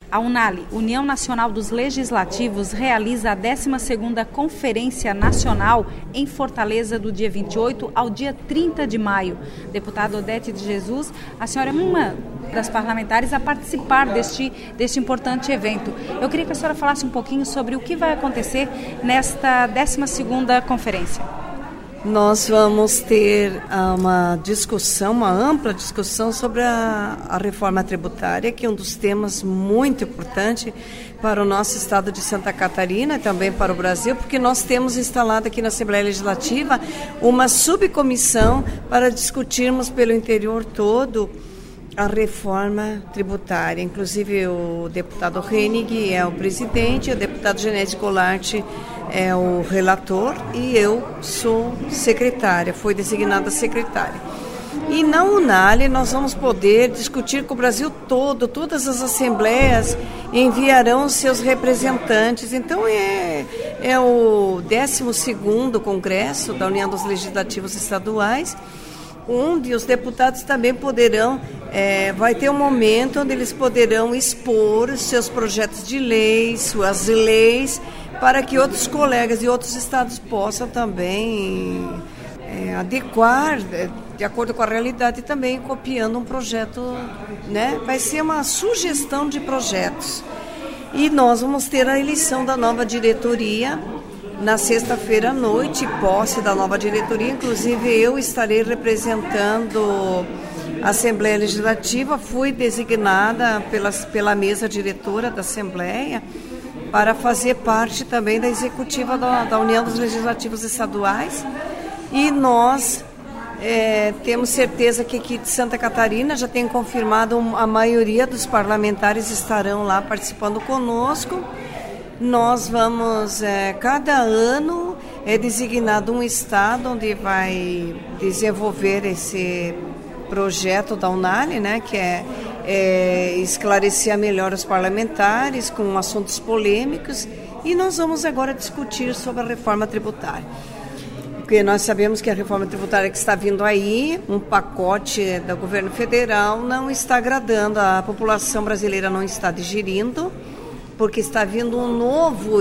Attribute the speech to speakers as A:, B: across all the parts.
A: A UNALE, União Nacional dos Legislativos, realiza a 12ª Conferência Nacional em Fortaleza do dia 28 ao dia 30 de maio. Deputada Odete de Jesus, a senhora é uma das parlamentares a participar deste importante evento. Eu queria que a senhora falasse um pouquinho sobre o que vai acontecer nesta 12ª conferência.
B: Nós vamos ter uma discussão, uma ampla discussão sobre a reforma tributária, que é um dos temas muito importantes para o nosso estado de Santa Catarina e também para o Brasil, porque nós temos instalado aqui na Assembleia Legislativa uma subcomissão para discutirmos pelo interior todo a reforma tributária. Inclusive o deputado Hennig é o presidente, o deputado Genésio Golart é o relator e eu sou secretária, fui designada secretária. E na UNALE nós vamos poder discutir com o Brasil todo, todas as assembleias enviarão seus representantes. Então é o 12º Congresso da União dos Legislativos Estaduais, onde os deputados também poderão, vai ter um momento onde eles poderão expor os seus projetos de lei, suas leis, para que outros colegas de outros estados possam também adequar, de acordo com a realidade, também copiando um projeto, né? Vai ser uma sugestão de projetos. E nós vamos ter a eleição da nova diretoria na sexta-feira à noite, posse da nova diretoria. Inclusive eu estarei representando a Assembleia Legislativa, fui designada pela mesa diretora da Assembleia para fazer parte também da executiva da União dos Legislativos Estaduais. E nós temos certeza que aqui de Santa Catarina já tem confirmado a maioria dos parlamentares estarão lá participando conosco. Nós vamos, cada ano é designado um estado onde vai desenvolver esse projeto da UNALE, né, que é esclarecer melhor os parlamentares com assuntos polêmicos, e nós vamos agora discutir sobre a reforma tributária. Porque nós sabemos que a reforma tributária que está vindo aí, um pacote do governo federal, não está agradando, a população brasileira não está digerindo, porque está vindo um novo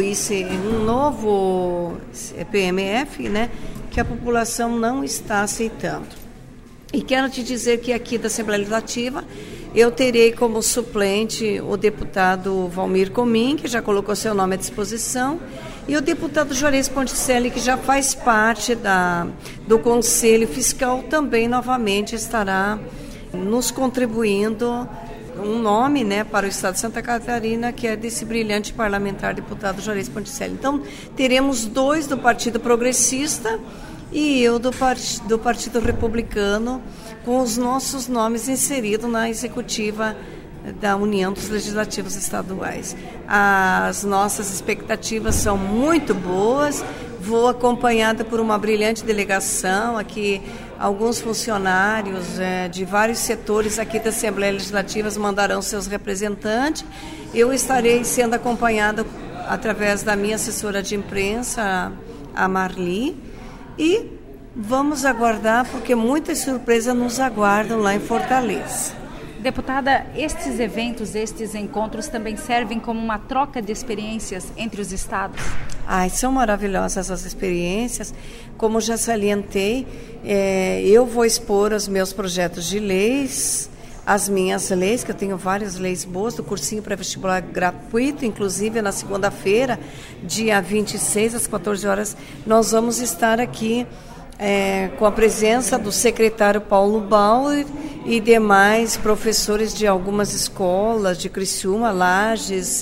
B: PMF, né, que a população não está aceitando. E quero te dizer que aqui da Assembleia Legislativa eu terei como suplente o deputado Valmir Comim, que já colocou seu nome à disposição, e o deputado Juarez Ponticelli, que já faz parte do Conselho Fiscal, também novamente estará nos contribuindo um nome, né, para o Estado de Santa Catarina, que é desse brilhante parlamentar, deputado Juarez Ponticelli. Então, teremos dois do Partido Progressista e eu do Partido Republicano, com os nossos nomes inseridos na executiva da União dos Legislativos Estaduais. As nossas expectativas são muito boas. Vou acompanhada por uma brilhante delegação aqui, alguns funcionários de vários setores aqui da Assembleia Legislativa mandarão seus representantes. Eu estarei sendo acompanhada através da minha assessora de imprensa, a Marli, e vamos aguardar, porque muitas surpresas nos aguardam lá em Fortaleza.
A: Deputada, estes eventos, estes encontros também servem como uma troca de experiências entre os estados?
B: São maravilhosas as experiências. Como já salientei, eu vou expor os meus projetos de leis, as minhas leis, que eu tenho várias leis boas, do cursinho pré-vestibular gratuito. Inclusive na segunda-feira, dia 26, às 14 horas, nós vamos estar aqui com a presença do secretário Paulo Bauer e demais professores de algumas escolas de Criciúma, Lages,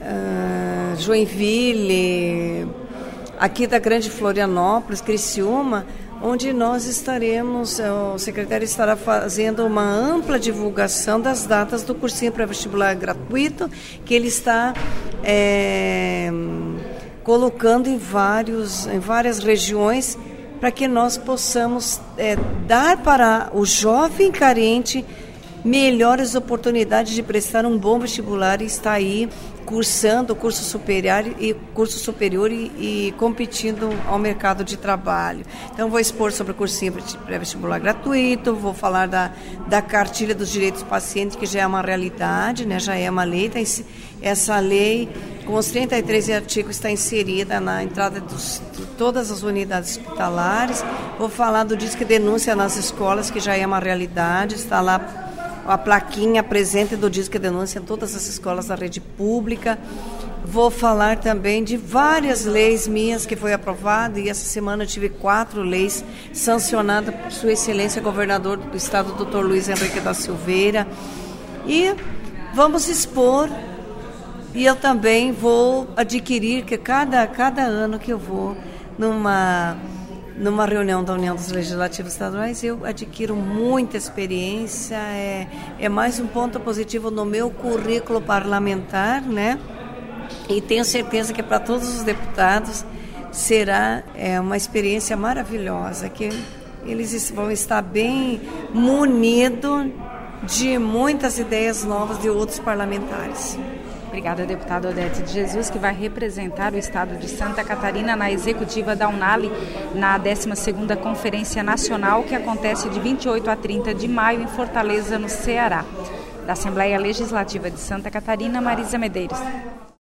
B: Joinville, aqui da Grande Florianópolis, Criciúma, onde nós estaremos, o secretário estará fazendo uma ampla divulgação das datas do cursinho pré-vestibular gratuito, que ele está colocando em várias regiões, para que nós possamos dar para o jovem carente melhores oportunidades de prestar um bom vestibular e estar aí cursando o curso superior e competindo ao mercado de trabalho. Então, vou expor sobre o cursinho pré-vestibular gratuito, vou falar da cartilha dos direitos do paciente, que já é uma realidade, né? Já é uma lei. Essa lei, com os 33 artigos, está inserida na entrada de todas as unidades hospitalares. Vou falar do Disque Denúncia nas escolas, que já é uma realidade, está lá a plaquinha presente do Disque Denúncia em todas as escolas da rede pública. Vou falar também de várias leis minhas que foi aprovada, e essa semana eu tive 4 leis sancionadas por Sua Excelência Governador do Estado, Dr. Luiz Henrique da Silveira. E vamos expor, e eu também vou adquirir, que cada ano que eu vou numa reunião da União dos Legislativos Estaduais, eu adquiro muita experiência, é mais um ponto positivo no meu currículo parlamentar, né? E tenho certeza que para todos os deputados será uma experiência maravilhosa, que eles vão estar bem munidos de muitas ideias novas de outros parlamentares.
A: Obrigada, deputada Odete de Jesus, que vai representar o estado de Santa Catarina na executiva da Unali na 12ª Conferência Nacional, que acontece de 28 a 30 de maio em Fortaleza, no Ceará. Da Assembleia Legislativa de Santa Catarina, Marisa Medeiros.